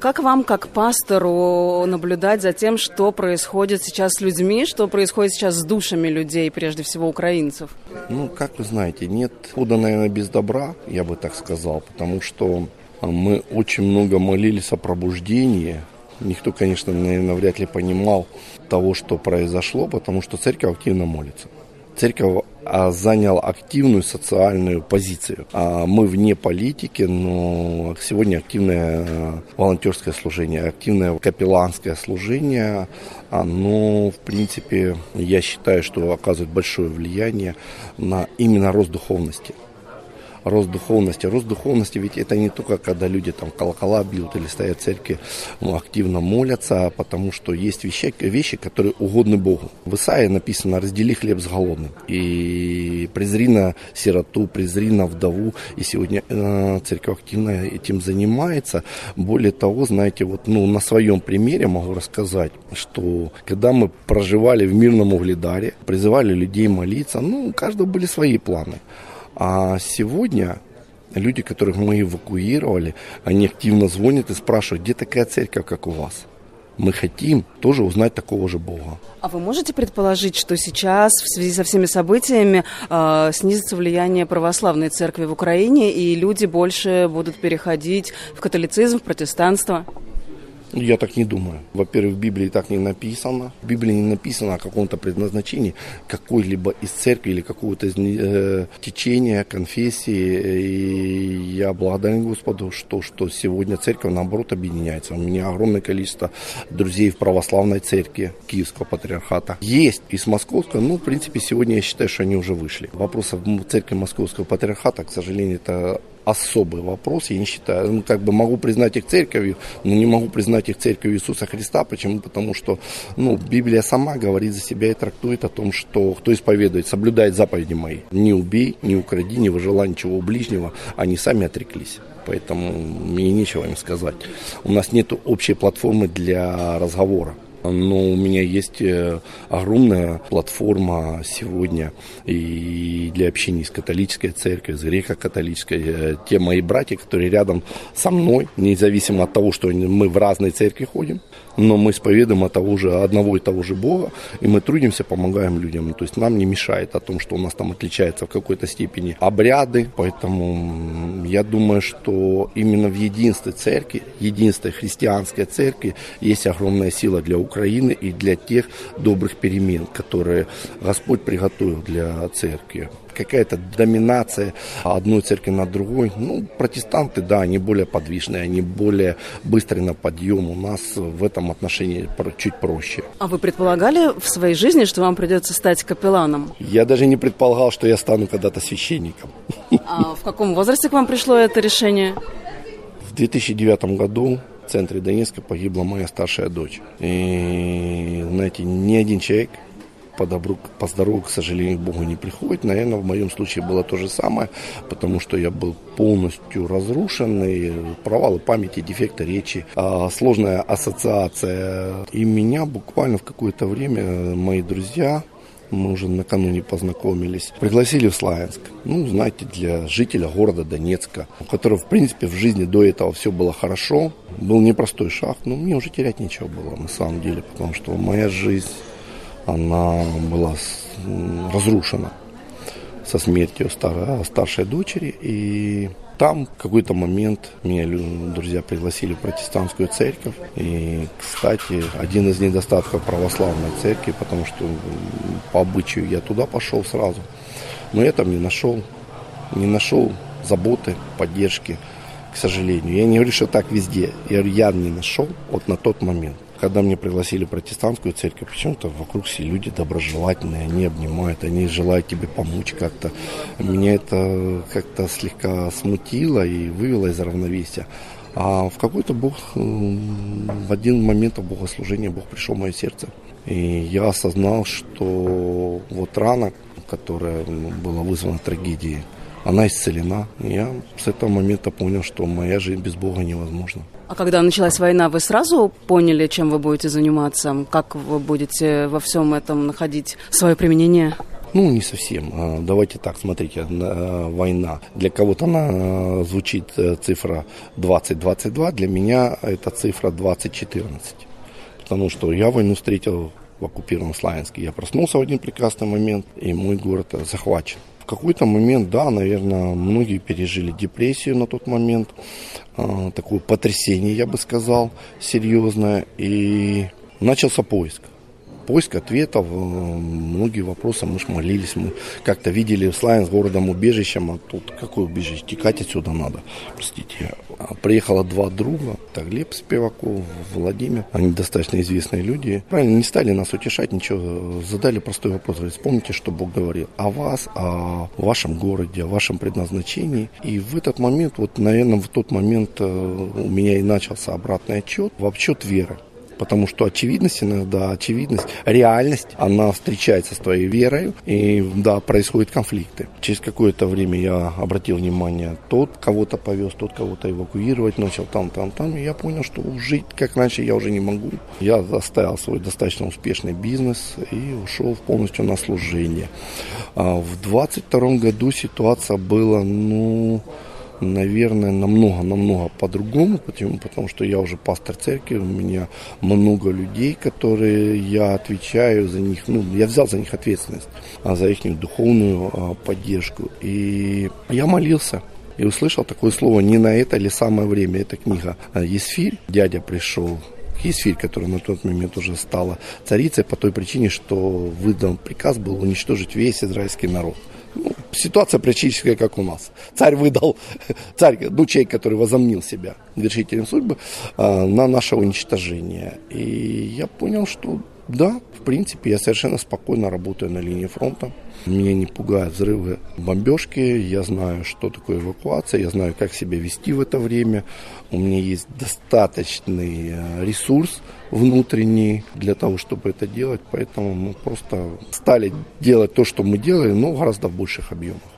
как вам, как пастору, наблюдать за тем, что происходит сейчас с людьми, что происходит сейчас с душами людей, прежде всего украинцев? Как вы знаете, нет худа, наверное, без добра, я бы так сказал, потому что мы очень много молились о пробуждении. Никто, конечно, наверное, вряд ли понимал того, что произошло, потому что церковь активно молится. Церковь заняла активную социальную позицию. Мы вне политики, но сегодня активное волонтерское служение, активное капелланское служение, оно, в принципе, я считаю, что оказывает большое влияние на именно рост духовности. Рост духовности, ведь это не только когда люди там колокола бьют или стоят в церкви, активно молятся, потому что есть вещи, которые угодны Богу. В Исаии написано: раздели хлеб с голодным, и презри на сироту, презри на вдову, и сегодня церковь активно этим занимается. Более того, знаете, на своем примере могу рассказать, что когда мы проживали в мирном Угледаре, призывали людей молиться, у каждого были свои планы. А сегодня люди, которых мы эвакуировали, они активно звонят и спрашивают: где такая церковь, как у вас? Мы хотим тоже узнать такого же Бога. А вы можете предположить, что сейчас в связи со всеми событиями снизится влияние православной церкви в Украине, и люди больше будут переходить в католицизм, в протестанство? Я так не думаю. Во-первых, в Библии так не написано. В Библии не написано о каком-то предназначении какой-либо из церкви или какого-то течения, конфессии. И я благодарен Господу, что сегодня церковь, наоборот, объединяется. У меня огромное количество друзей в православной церкви Киевского патриархата. Есть и с Московского, в принципе, сегодня я считаю, что они уже вышли. Вопросы в церкви Московского патриархата, к сожалению, это особый вопрос, я не считаю. Могу признать их церковью, но не могу признать их церковью Иисуса Христа. Почему? Потому что Библия сама говорит за себя и трактует о том, что кто исповедует, соблюдает заповеди мои. Не убей, не укради, не выжелай ничего у ближнего. Они сами отреклись. Поэтому мне нечего им сказать. У нас нет общей платформы для разговора. Но у меня есть огромная платформа сегодня и для общения с католической церковью, с греко-католической. Те мои братья, которые рядом со мной, независимо от того, что мы в разные церкви ходим, но мы исповедуем одного и того же Бога, и мы трудимся, помогаем людям. То есть нам не мешает о том, что у нас там отличаются в какой-то степени обряды. Поэтому я думаю, что именно в единстве церкви, единстве христианской церкви есть огромная сила для Украины и для тех добрых перемен, которые Господь приготовил для церкви. Какая-то доминация одной церкви над другой. Протестанты, да, они более подвижные, они более быстрые на подъем. У нас в этом отношении чуть проще. А вы предполагали в своей жизни, что вам придется стать капелланом? Я даже не предполагал, что я стану когда-то священником. А в каком возрасте к вам пришло это решение? В 2009 году в центре Донецка погибла моя старшая дочь. И, знаете, ни один человек по добру, по здорову, к сожалению, к Богу не приходит. Наверное, в моем случае было то же самое, потому что я был полностью разрушенный, провалы памяти, дефекты речи, сложная ассоциация. И меня буквально в какое-то время мои друзья, мы уже накануне познакомились, пригласили в Славянск. Знаете, для жителя города Донецка, у которого, в принципе, в жизни до этого все было хорошо, был непростой шаг, но мне уже терять нечего было на самом деле, потому что моя жизнь, она была разрушена со смертью старшей дочери. И там в какой-то момент меня друзья пригласили в протестантскую церковь. И, кстати, один из недостатков православной церкви, потому что по обычаю я туда пошел сразу. Но я там не нашел заботы, поддержки, к сожалению. Я не говорю, что так везде. Я не нашел на тот момент. Когда меня пригласили в протестантскую церковь, почему-то вокруг все люди доброжелательные, они обнимают, они желают тебе помочь как-то. Меня это как-то слегка смутило и вывело из равновесия. А в какой-то в один момент в богослужении Бог пришел в мое сердце. И я осознал, что рана, которая была вызвана трагедией, она исцелена. И я с этого момента понял, что моя жизнь без Бога невозможна. А когда началась война, вы сразу поняли, чем вы будете заниматься? Как вы будете во всем этом находить свое применение? Ну, не совсем. Давайте так, смотрите, война. Для кого-то она звучит цифра 2022, для меня это цифра 2014. Потому что я войну встретил в оккупированном Славянске. Я проснулся в один прекрасный момент, и мой город захвачен. В какой-то момент, да, наверное, многие пережили депрессию на тот момент, такое потрясение, я бы сказал, серьезное, и начался поиск. Поиск ответов, многие вопросы, мы ж молились, мы как-то видели Славянск городом-убежищем, а тут какое убежище, текать отсюда надо, простите. Приехало два друга, это Глеб Спиваков, Владимир, они достаточно известные люди, правильно, не стали нас утешать, ничего, задали простой вопрос, говорят, вспомните, что Бог говорил о вас, о вашем городе, о вашем предназначении, и в этот момент, вот, наверное, в тот момент у меня и начался обратный отчет, в отчет веры. Потому что очевидность иногда, реальность, она встречается с твоей верой, и да, происходят конфликты. Через какое-то время я обратил внимание, тот кого-то повез, тот кого-то эвакуировать начал, там, и я понял, что жить как раньше я уже не могу. Я оставил свой достаточно успешный бизнес и ушел полностью на служение. В 22 году ситуация была, наверное, намного по-другому, потому что я уже пастор церкви, у меня много людей, которые я отвечаю за них, я взял за них ответственность, за их духовную поддержку. И я молился и услышал такое слово: не на это ли самое время? Это книга Есфирь. Дядя пришел, Есфирь, которая на тот момент уже стала царицей по той причине, что выдан приказ был уничтожить весь израильский народ. Ситуация практически как у нас. Человек, который возомнил себя вершителем судьбы, на наше уничтожение. И я понял, что да, в принципе, я совершенно спокойно работаю на линии фронта. Меня не пугают взрывы, бомбежки. Я знаю, что такое эвакуация. Я знаю, как себя вести в это время. У меня есть достаточный ресурс внутренний для того, чтобы это делать. Поэтому мы просто стали делать то, что мы делали, но гораздо в больших объемах.